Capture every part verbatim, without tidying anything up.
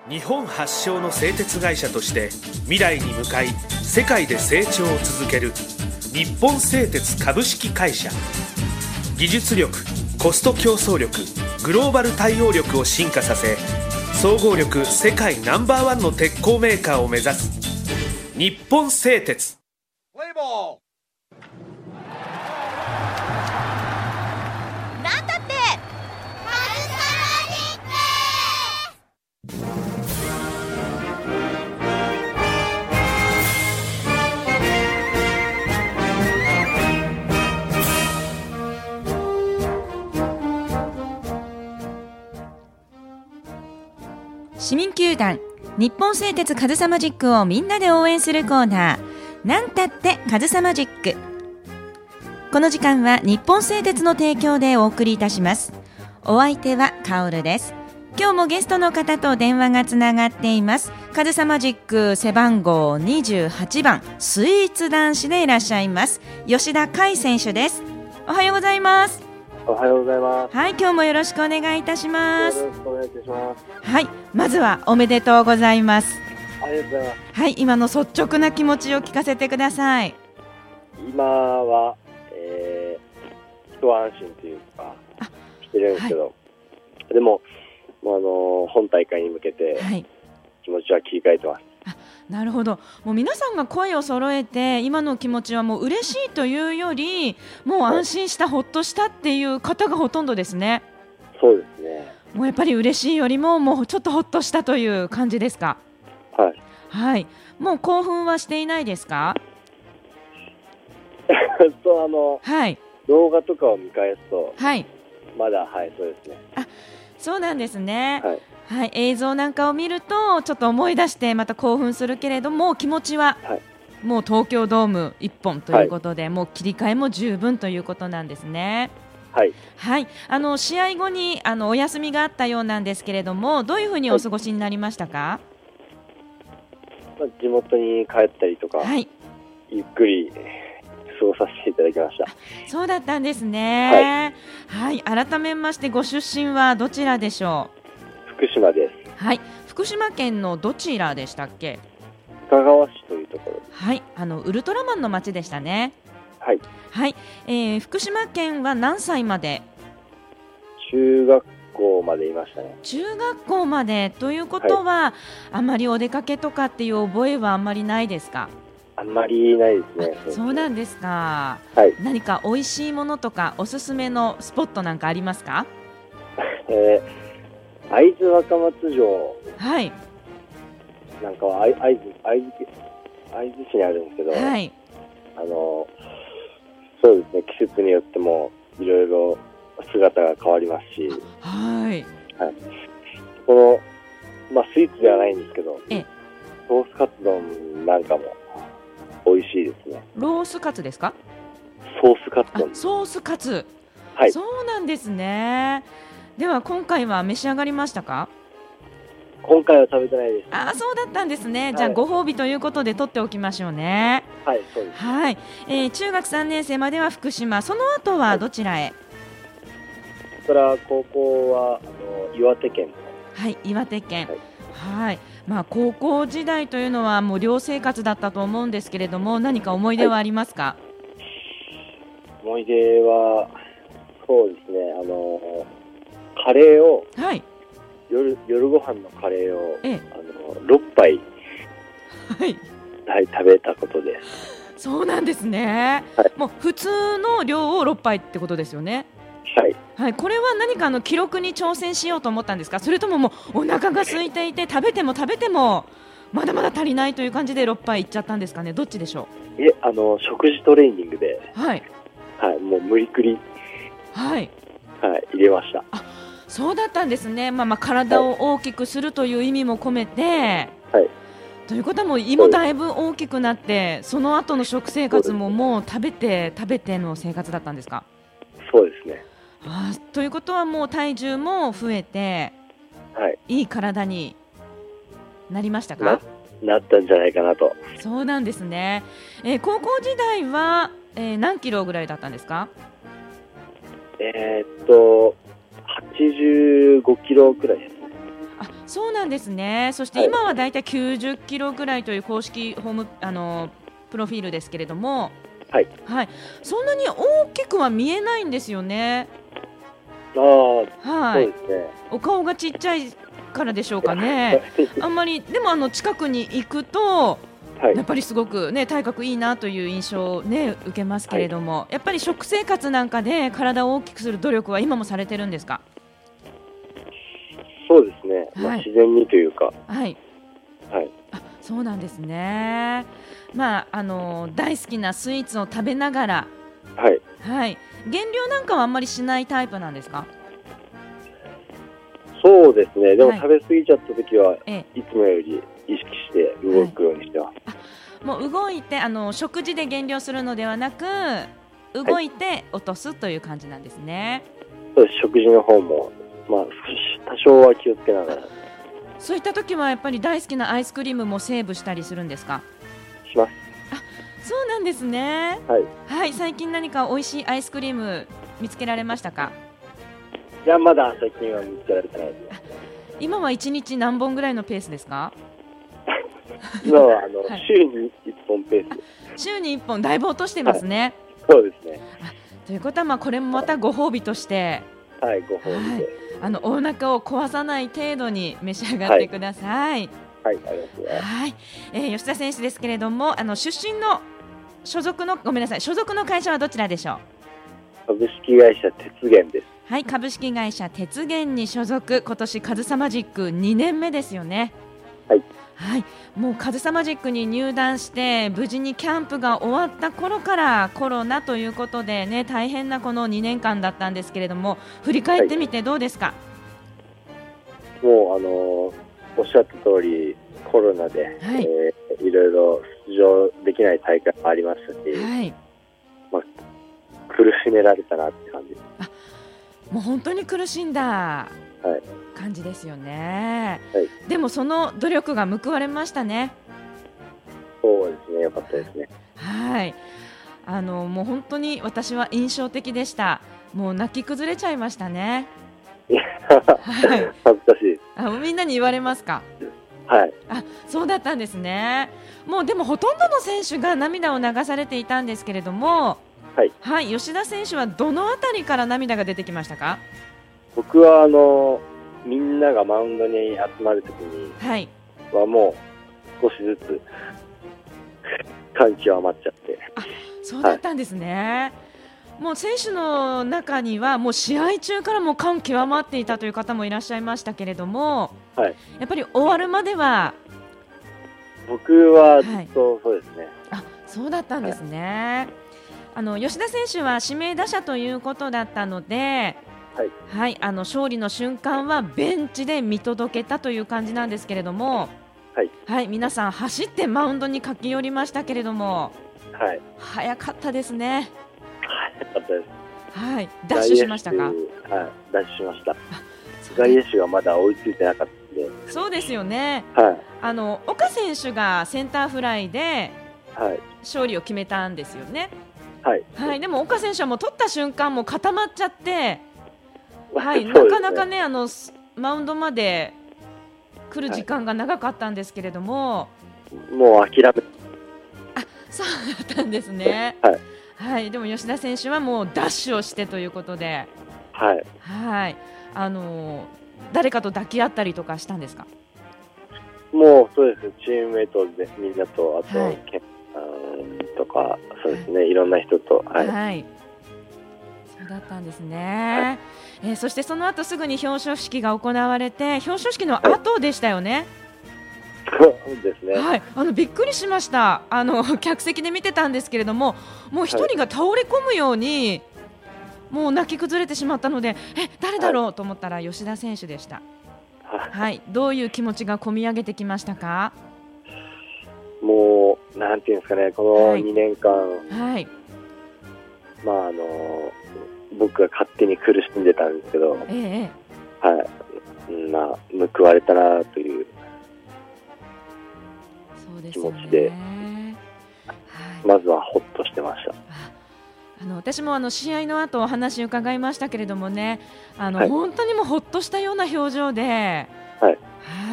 日本発祥の製鉄会社として未来に向かい世界で成長を続ける日本製鉄株式会社。技術力、コスト競争力、グローバル対応力を進化させ、総合力世界ナンバーワンの鉄鋼メーカーを目指す日本製鉄。 プレイボール。 なんだってカルサマジック。 市民球団日本製鉄カズサマジックをみんなで応援するコーナー、なんたってカズサマジック。この時間は日本製鉄の提供でお送りいたします。お相手はカオルです。今日もゲストの方と電話がつながっています。カズサマジック背番号にじゅうはちばん、スイーツ男子でいらっしゃいます吉田海選手です。おはようございます。 おはようございます。 はい、今日もよろしくお願いいたします。 よろしくお願いいたします。 はい、まずはおめでとうございます。 ありがとうございます。 はい、今の率直な気持ちを聞かせてください。 今は、えー、一安心というかしてるんですけど、はい、でも、もうあのー、本大会に向けて気持ちは切り替えてます。 はい、なるほど。もう皆さんが声を揃えて今の気持ちはもう嬉しいというより、もう安心した、ほっとしたっていう方がほとんどですね。 そうですね。 もうやっぱり嬉しいよりももうちょっとほっとしたという感じですか。 はい、 はい、もう興奮はしていないですか？ そう、あの、はい、動画とかを見返すと、はい、まだ、はい、そうですね。 あ、そうなんですね。 はいはい、映像なんかを見るとちょっと思い出してまた興奮するけれども、気持ちはもう東京ドームいっぽんということで、はい、もう切り替えも十分ということなんですね。 はい、 はい、あの試合後にあのお休みがあったようなんですけれども、どういうふうにお過ごしになりましたか？ はい、地元に帰ったりとか、はい、ゆっくり過ごさせていただきました。 そうだったんですね。はい、はい、改めましてご出身はどちらでしょう？ 福島です。 はい、福島県のどちらでしたっけ？ 深川市というところです。 はい、あのウルトラマンの町でしたね。 はい、 はい、えー、福島県は何歳まで？ 中学校までいましたね。 中学校までということは、はい、あまりお出かけとかっていう覚えはあんまりないですか？ あんまりないですね。 そう、そうなんですか。 はい、 何か美味しいものとかおすすめのスポットなんかありますか？ えー会津若松城、 はい、 なんかは会津、会津、会津市にあるんですけど、 はい、 あのそうですね、季節によってもいろいろ姿が変わりますし、 はい、 はい、この、まあ、スイーツではないんですけど、 えソースカツ丼なんかも美味しいですね。 ロースカツですか？ ソースカツ丼。 ソースカツ、 はい、 そうなんですね。では今回は召し上がりましたか？ 今回は食べてないです。 あ、そうだったんですね。 はい、 じゃあご褒美ということで取っておきましょうね。 はい、そうです。 はい、えー、中学さんねん生までは福島、その後はどちらへ？はい、 それから高校はあの岩手県。 はい、岩手県。 はい、 はい、まあ、高校時代というのはもう寮生活だったと思うんですけれども、何か思い出はありますか？はい、 思い出はそうですね、あのカレーを、 はい、 夜, 夜ご飯のカレーを、 ええ、 あのろっぱい、 はいはい、食べたことです。 そうなんですね。はい、もう普通の量をろっぱいってことですよね。 はい、 はい、これは何かあの記録に挑戦しようと思ったんですか？それとももうお腹が空いていて食べても食べてもまだまだ足りないという感じでろっぱいいっちゃったんですかね？どっちでしょう？いえ、あの食事トレーニングで、 はいはい、もう無理くり、 はいはい、入れました。 あ、そうだったんですね。まあ、まあ体を大きくするという意味も込めて、 はい、 ということはもう胃もだいぶ大きくなって、その後の食生活ももう食べて食べての生活だったんですか？ そうですね。 あ、ということはもう体重も増えて、はい、いい体になりましたか？ な, なったんじゃないかなと。 そうなんですね。えー、高校時代は、えー、何キロぐらいだったんですか？ えー、っとはちじゅうごキロくらいですね。 あ、 そうなんですね。そして今はだいたいきゅうじゅっキロぐらいという公式ホームあのプロフィールですけれども、 はい、 はい、そんなに大きくは見えないんですよね。 ああ、 はい、 そうですね。 お顔がちっちゃいからでしょうかね。あんまりでもあの近くに行くと、はい、やっぱりすごく、ね、体格いいなという印象を、ね、受けますけれども、はい、やっぱり食生活なんかで体を大きくする努力は今もされてるんですか？ そうですね、 はい、 まあ、自然にというか、 はいはい、あ、そうなんですね。まあ、あの大好きなスイーツを食べながら、 はいはい、減量なんかはあんまりしないタイプなんですか？ そうですね、でもはい、 食べ過ぎちゃった時は、 ええ、 いつもより意識して動くようにしてます。 はい、あ、もう動いてあの食事で減量するのではなく動いて落とすという感じなんですね。 はい、そうです。食事の方も、まあ、多少は気をつけながら。 そういった時はやっぱり大好きなアイスクリームもセーブしたりするんですか？ します。 あ、そうなんですね。 はい、 はい、最近何か美味しいアイスクリーム見つけられましたか？ いや、まだ最近は見つけられてないです。 今はいちにち何本ぐらいのペースですか？ 今はあの、 はい、 週にいっぽんペース。週にいっぽん、だいぶ落としてますね。 はい、そうですね。 あ、ということは、まあこれもまたご褒美として、 はい、ご褒美で、はい、 あのお腹を壊さない程度に召し上がってください。はい、 はい、ありがとうございます。 はい、えー、吉田選手ですけれども、あの出身の所属のごめんなさい所属の会社はどちらでしょう？ 株式会社鉄源です。 はい、株式会社鉄源に所属、今年カズサマジックにねんめですよね。 はい、 はい、もうカズサマジックに入団して無事にキャンプが終わった頃からコロナということで、ね、大変なこのにねんかんだったんですけれども、振り返ってみてどうですか？ はい、もうあのー、おっしゃった通りコロナで、はい、えー、いろいろ出場できない大会もありましたし、はい、まあ、苦しめられたなって感じです。 あ、もう本当に苦しんだ感じですよね。はい、でもその努力が報われましたね。 そうですね、よかったですね。 はい、あのもう本当に私は印象的でした。もう泣き崩れちゃいましたね。 いや、はい、恥ずかしい。 あ、みんなに言われますか？ はい。 あ、そうだったんですね。もうでもほとんどの選手が涙を流されていたんですけれども、はい、はい、吉田選手はどのあたりから涙が出てきましたか？ 僕はあのみんながマウンドに集まるときにはもう少しずつ感極まっちゃって。 あ、そうだったんですね。はい、もう選手の中にはもう試合中からも感極まっていたという方もいらっしゃいましたけれども、はい、やっぱり終わるまでは。 僕はずっとそうですね。 はい、あ、そうだったんですね。はい、あの吉田選手は指名打者ということだったので、はいはい、あの勝利の瞬間はベンチで見届けたという感じなんですけれども、はいはい、皆さん走ってマウンドに駆け寄りましたけれども、はい、早かったですね。 早かったです。 はい、ダッシュしましたか？はい、 ダッシュしました。外野手がまだ追いついてなかったので。 そうですよね。 はい、 あの岡選手がセンターフライで勝利を決めたんですよね。はいはい、でも岡選手はもう取った瞬間もう固まっちゃって、はい、ね、なかなかね、あのマウンドまで来る時間が長かったんですけれども、 はい、もう諦め。あ、 そうだったんですね。はいはい、でも吉田選手はもうダッシュをしてということで、はいはい、あの誰かと抱き合ったりとかしたんですか？ もうそうです、チームメイトでみんなと、あと、はい、とかそうですね、いろんな人と、はいはい、 そうだったんですね。はい、えー、そしてその後すぐに表彰式が行われて、表彰式の後でしたよね。 はい、そうですね。 はい、あのびっくりしました。あの客席で見てたんですけれども、もう一人が倒れ込むように、はい、もう泣き崩れてしまったので、え、誰だろうと思ったら吉田選手でした。はい、はい、どういう気持ちが込み上げてきましたか？ もうなんていうんですかね、このにねんかん、はいはい、まああの僕が勝手に苦しんでたんですけど、ええ、はい、まあ報われたなという気持ちで、はい、まずはほっとしてました。 あの私もあの試合の後お話伺いましたけれどもね、あの、はい、本当にもうほっとしたような表情で、はい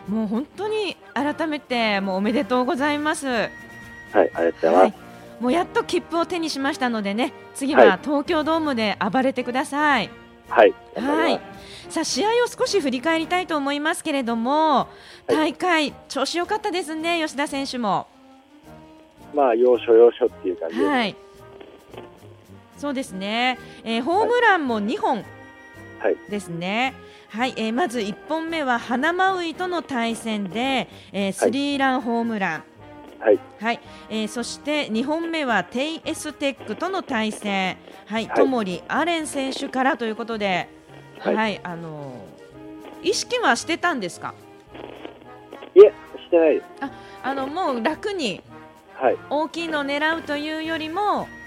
もう本当に改めてもうおめでとうございます。はい、 ありがとうございます。はい、 もうやっと切符を手にしましたのでね、次は東京ドームで暴れてください。 はい、 はい、さあ試合を少し振り返りたいと思いますけれども、大会、はい、調子良かったですね、吉田選手も。まあ要所要所っていう感じで、 はい、そうですね、えー、ホームランもにほんですね。はい、はい、えー、まずいっぽんめはハナマウイとの対戦で、えー、スリーランホームラン、はいはい、えー、そしてにほんめはテイエステックとの対戦、はい、戸森アレン選手からということで、はいはい、あのー、意識はしてたんですか？ いえ、してないです。 あ、あのもう楽に大きいのを狙うというよりも、 はい、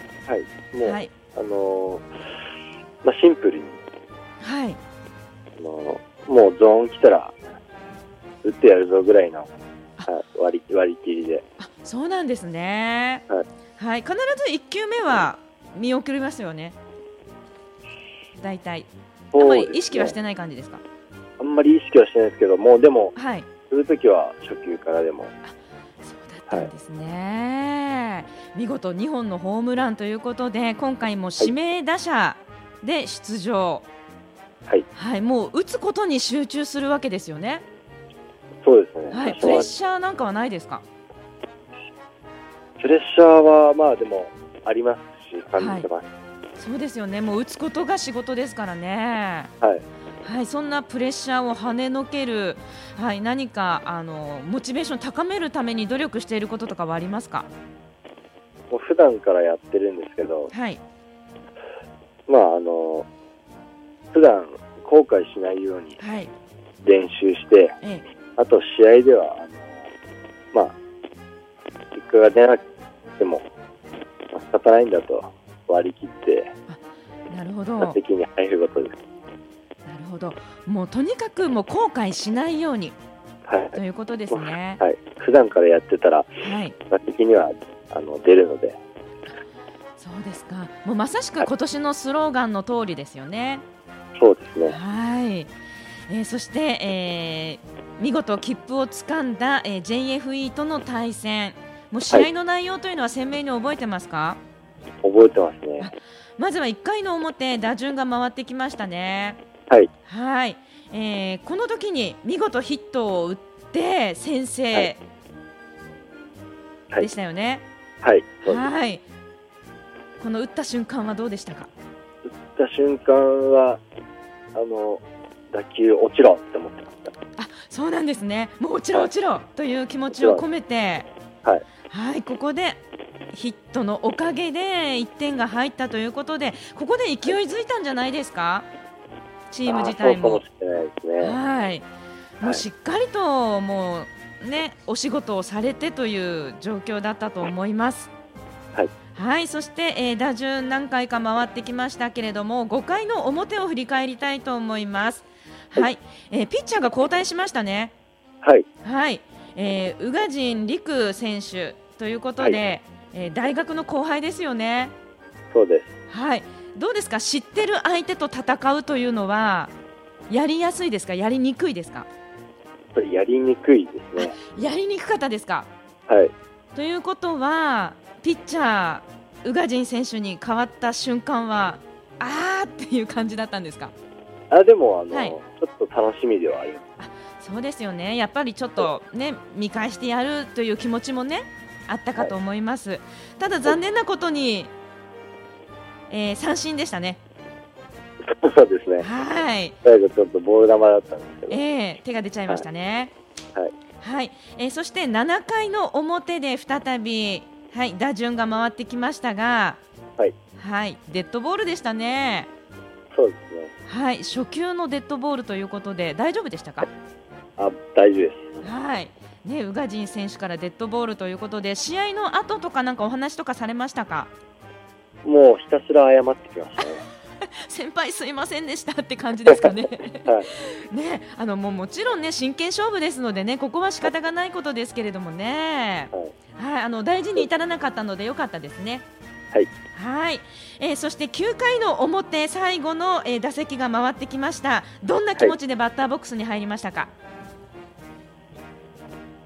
もう、はい、あのーまあ、シンプルに、 はい、 あのー、もうゾーン来たら打ってやるぞぐらいの割り、割り切りで。 あ、そうなんですね。 はい、 はい、必ずいっきゅうめは見送りますよね。だいたいあんまり意識はしてない感じですか？ あんまり意識はしてないですけども、でも、 はい、 するときは初球からでも。 あ、そうだったんですね。はい、見事にほんのホームランということで、今回も指名打者で出場。はい、はい、もう打つことに集中するわけですよね。 そうですね。 はい、プレッシャーなんかはないですか？ プレッシャーはまあでもありますし、感じてます。はい、 そうですよね。もう打つことが仕事ですからね。 はい。 はい、そんなプレッシャーを跳ねのける、はい、何かあのモチベーションを高めるために努力していることとかはありますか？ もう普段からやってるんですけど、 はい、 まああの普段後悔しないように練習して、はい、ええ、あと試合ではあのまあ結果が出なくても、まあ、仕方ないんだと割り切って、 あ、なるほど、 打席に入ることです。 なるほど、もうとにかくもう後悔しないように、はい、ということですね。 はい、普段からやってたら、はい、打席にはあの出るので。 そうですか。もうまさしく今年のスローガンの通りですよね。 はい、そうですね。 はい、えー、そして、えー、見事切符をつかんだ、えー、ジェイエフイー との対戦、もう試合の内容というのは鮮明に覚えてますか？ はい、覚えてますね。 まずはいっかいの表、打順が回ってきましたね。 はい、 はい、えー、この時に見事ヒットを打って先制でしたよね。 はい、 はい、はい、この打った瞬間はどうでしたか？ 打った瞬間はあの打球落ちろって思ってました。 あ、そうなんですね。もう落ちろ落ちろという気持ちを込めて、 はい、 はい、ここでヒットのおかげでいってんが入ったということで、ここで勢いづいたんじゃないですか？チーム自体も。 そうかもしれないですね。 はい、もうしっかりともうね、お仕事をされてという状況だったと思います。 はい、 はい、そして、えー、打順何回か回ってきましたけれども、ごかいの表を振り返りたいと思います。はい、はい、えー、ピッチャーが交代しましたね。 はい、 はい、えー、宇賀神陸選手ということで、はい、えー、大学の後輩ですよね。 そうです。 はい、どうですか？知ってる相手と戦うというのはやりやすいですか？やりにくいですか？ やりにくいですね。 やりにくかったですか？ はい。 ということはピッチャー宇賀神選手に変わった瞬間はあーっていう感じだったんですか？ あ、でもあの、はい、ちょっと楽しみではあります。 あ、そうですよね。やっぱりちょっとね、見返してやるという気持ちもねあったかと思います。はい、ただ残念なことに、えー、三振でしたね。 そうですね。 はい。 最後ちょっとボール球だったんですけど、 えー、手が出ちゃいましたね。 はい。 はい、えー、そしてななかいの表で再び、はい、打順が回ってきましたが、 はい、 はい、デッドボールでしたね。 そうですね。 はい、初球のデッドボールということで大丈夫でしたか？ あ、大丈夫です。 はい。ね、宇賀神選手からデッドボールということで、試合の後とかなんかお話とかされましたか？ もうひたすら謝ってきましたね。 先輩すいませんでしたって感じですかね。 はい、 ね、あのもうもちろんね真剣勝負ですのでね、ここは仕方がないことですけれどもね、はいはい、あの大事に至らなかったので良かったですね。 はい、 はい、えー、そしてきゅうかいの表最後の、えー、打席が回ってきました。どんな気持ちでバッターボックスに入りましたか？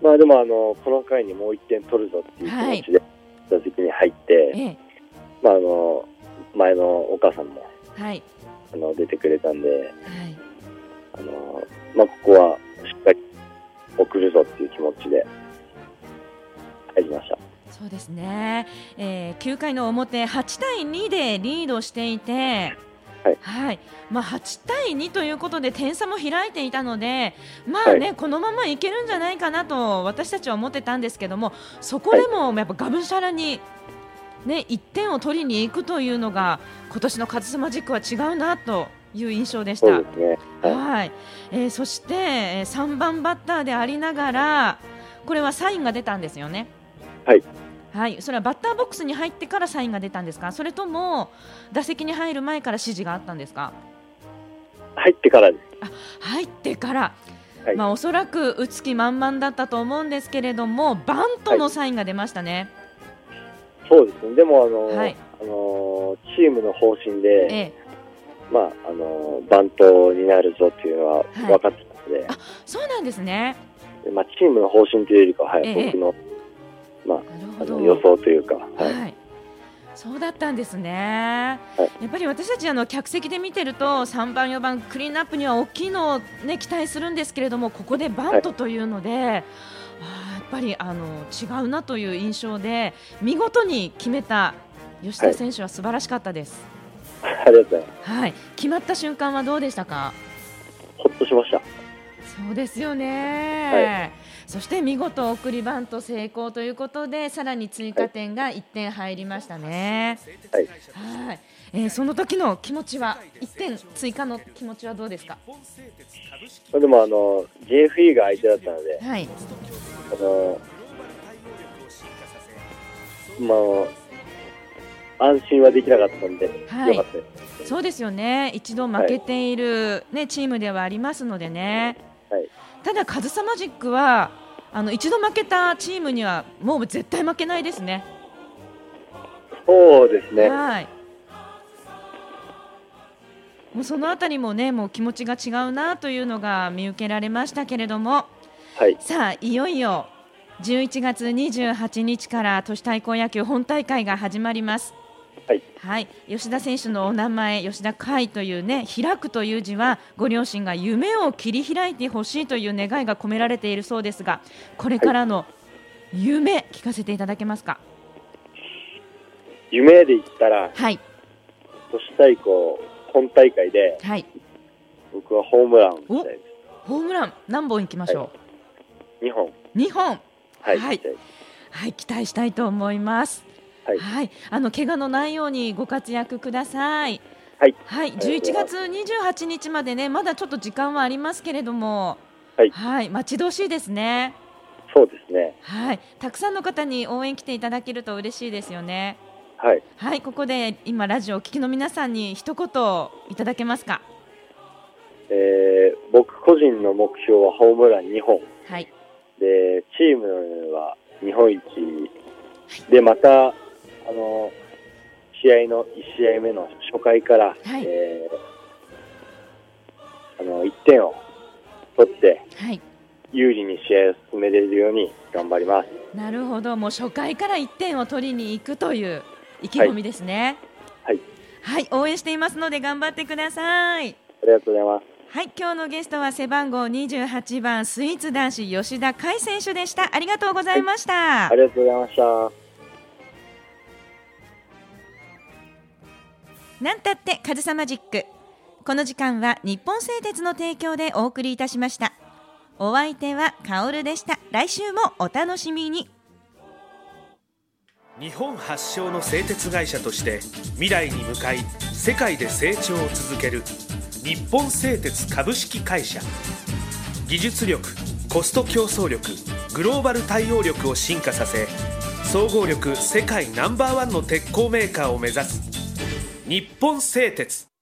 まあでもあのこの回にもういってん取るぞっていう気持ちで打席に入って、はい、まああの前のお母さんも、はい、あの出てくれたんで、はい、あのまあここはしっかり送るぞっていう気持ちで入りました。 そうですね、えー、きゅうかいの表はちたいにでリードしていて、はいはい、まあ、はちたいにということで点差も開いていたので、まあね、はい、このままいけるんじゃないかなと私たちは思ってたんですけども、そこでもやっぱがむしゃらに、ね、いってんを取りに行くというのが今年のカズサマジックは違うなという印象でした。 そうですね、はい、 はい、えー、そしてさんばんバッターでありながらこれはサインが出たんですよね。 はい、 はい、それはバッターボックスに入ってからサインが出たんですか、それとも打席に入る前から指示があったんですか。 入ってからです。 あ、入ってから、 はい、 まあ、おそらく打つ気満々だったと思うんですけれどもバントのサインが出ましたね。 はい、そうですね。でもあの、 はい、 あのチームの方針で、ええ、まああのバントになるぞっていうのは分かってたので、はい、 あ、そうなんですね。 まあ、チームの方針というよりかは、はい、ええ、僕のまあ、あの予想というか、はいはい、 そうだったんですね。はい、やっぱり私たちあの客席で見てるとさんばんよばんクリーンアップには大きいのを、ね、期待するんですけれども、ここでバントというので、はい、あ、やっぱりあの違うなという印象で見事に決めた吉田選手は素晴らしかったです。 はい、ありがとうございます。 はい、決まった瞬間はどうでしたか。 ほっとしました。 そうですよね、はい、そして見事送りバント成功ということでさらに追加点がいってん入りましたね。はい、はい、えー、その時の気持ちはいってん追加の気持ちはどうですか。 でもあの ジェイエフイー が相手だったので、はい、あのまあ安心はできなかったので、はい、よかったです。 そうですよね、一度負けている、ね、チームではありますのでね。はい、ただカズサマジックはあの一度負けたチームにはもう絶対負けないですね。 そうですね、 はい、もうそのあたりもね、もう気持ちが違うなというのが見受けられましたけれども、はい、さあいよいよじゅういちがつにじゅうはちにちから都市対抗野球本大会が始まります。はいはい、吉田選手のお名前吉田海というね、開くという字はご両親が夢を切り開いてほしいという願いが込められているそうですが、これからの夢聞かせていただけますか。 夢で言ったら、 はい、 都市対抗本大会で、はい、僕はホームランを打ちたいです。 ホームラン何本いきましょう。はい、にほん。 にほん、 はい、 はいはい、期待したいと思います。はいはい、あの怪我のないようにご活躍ください。はい、はい、じゅういちがつにじゅうはちにちまでね、まだちょっと時間はありますけれども、はい、はい、待ち遠しいですね。 そうですね。 はい、たくさんの方に応援来ていただけると嬉しいですよね。 はい、 はい、ここで今ラジオをお聞きの皆さんに一言いただけますか。 えー、僕個人の目標はホームランにほん、はい、でチームは日本一で、またあの試合のいち試合目の初回から、はい、えー、あのいってんを取って、はい、有利に試合を進めれるように頑張ります。 なるほど、もう初回からいってんを取りに行くという意気込みですね。はい、はい、応援していますので頑張ってください。 ありがとうございます。 はい、今日のゲストは背番号にじゅうはちばんスイーツ男子吉田海選手でした。ありがとうございました。はい、 ありがとうございました。 なんたってカズサマジック。この時間は日本製鉄の提供でお送りいたしました。お相手はカオルでした。来週もお楽しみに。 日本発祥の製鉄会社として未来に向かい世界で成長を続ける日本製鉄株式会社。技術力、コスト競争力、グローバル対応力を進化させ、総合力世界ナンバーワンの鉄鋼メーカーを目指す日本製鉄。